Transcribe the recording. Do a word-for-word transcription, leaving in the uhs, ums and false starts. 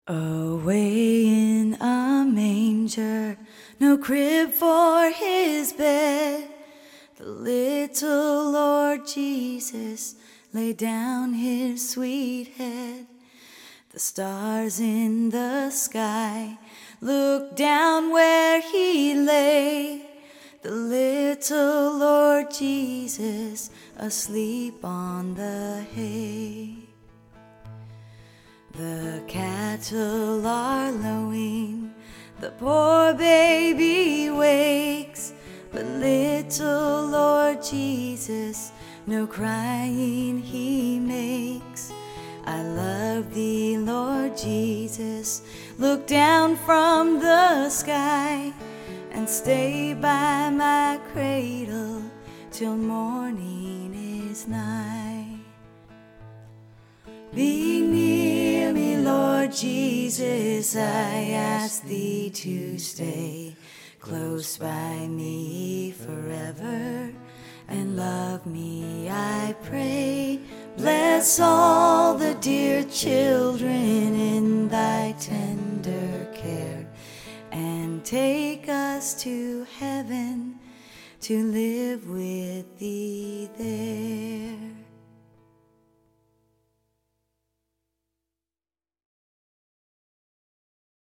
Away in a manger, no crib for his bed, the little Lord Jesus laid down his sweet head. The stars in the sky looked down where he lay, the little Lord Jesus asleep on the hay. The cattle are lowing, the poor baby wakes, but little Lord Jesus no crying he makes. I love thee, Lord Jesus, look down from the sky and stay by my cradle till morning is nigh. Be near me, Lord Jesus, I ask thee to stay close by me forever, and love me, I pray. Bless all the dear children in thy tender care, and take us to heaven to live with thee there.